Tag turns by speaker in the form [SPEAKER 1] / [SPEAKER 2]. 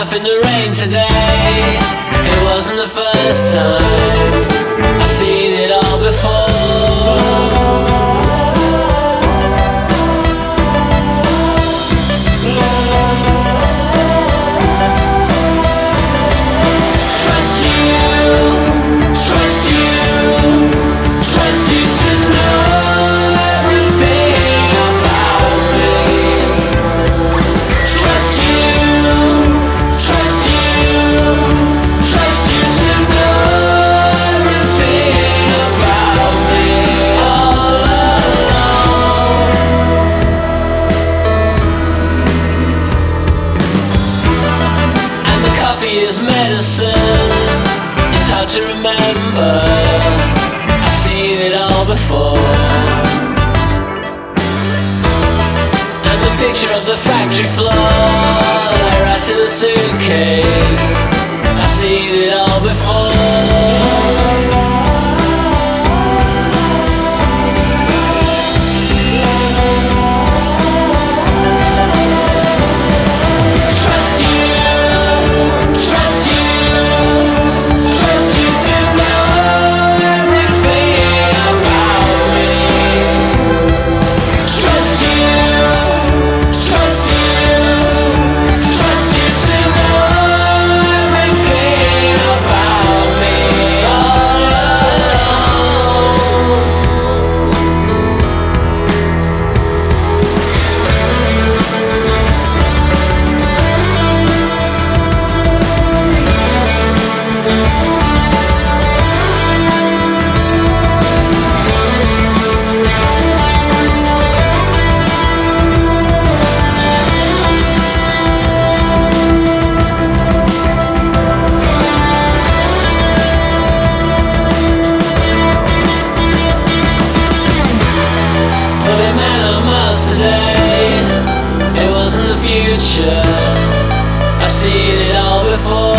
[SPEAKER 1] myself in the rain today. It wasn't the first time, I've seen it all before. Is medicine, it's hard to remember, I've seen it all before. And the picture of the factory floor that I write to the suitcase, I've seen it all before. It wasn't the future, I've seen it all before.